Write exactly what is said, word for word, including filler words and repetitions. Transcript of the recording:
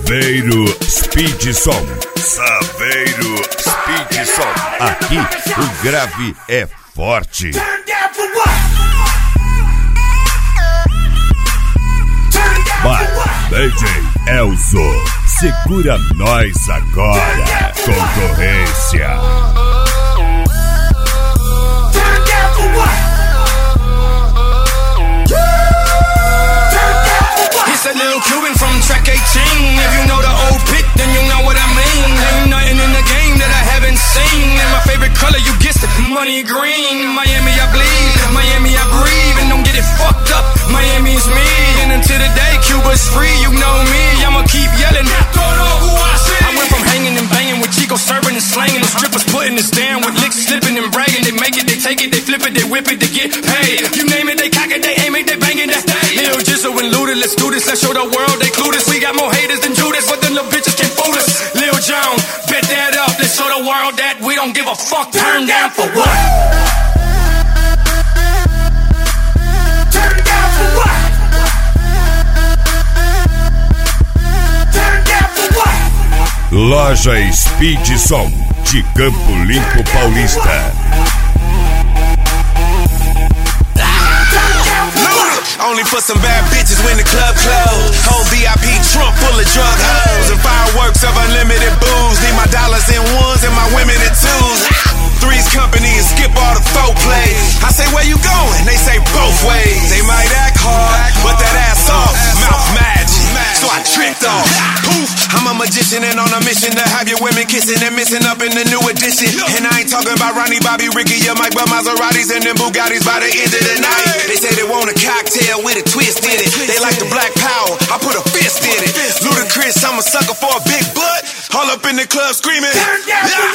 Saveiro Speed Som. Saveiro Speed Som. Aqui o grave é forte. Vai, D J Elzo, segura nós agora, concorrência. It's a little Cuban from track eighteen. If you know the old pick, then you know what I mean. Ain't nothing in the game that I haven't seen. And my favorite color, you guessed it, money green. Miami, I bleed. Miami, I breathe. And don't get it fucked up, Miami's me. And until the day Cuba's free, you know me, I'ma keep yelling. I went from hanging and banging with Chico, serving and slanging. The strippers putting us down with licks, slipping and bragging. They make it, they take it, they flip it, they whip it, they get paid. You name it, they cock it, they aim it, they bang it, they stay. Lil Jizzle and Luda, let's do this, let's show the world they clueless. We got more haters than Judas, but them little bitches can't fool us. Lil Jon, bet that up, let's show the world that we don't give a fuck. Turn down for what? Turn down for what? Turn down for what? Loja Speed Som de Campo Limpo Paulista. Only for some bad bitches when the club closed. Whole V I P trunk full of drug hoes and fireworks of unlimited booze. Need my dollars in ones and my women in twos. Three's company and skip all the folk play. I say, where you going? They say both ways. They might act hard, but that ass off, mouth magic. So I tricked off. Poof, I'm a magician and on a mission to have your women kissing and missing up in the new edition. And I ain't talking about Ronnie, Bobby, Ricky, your Mike, but Maseratis and them Bugattis by the end of the night. They say they want a cocktail with a twist in it. They like the black power, I put a fist in it. Ludacris, I'm a sucker for a big butt. All up in the club screaming. Yeah.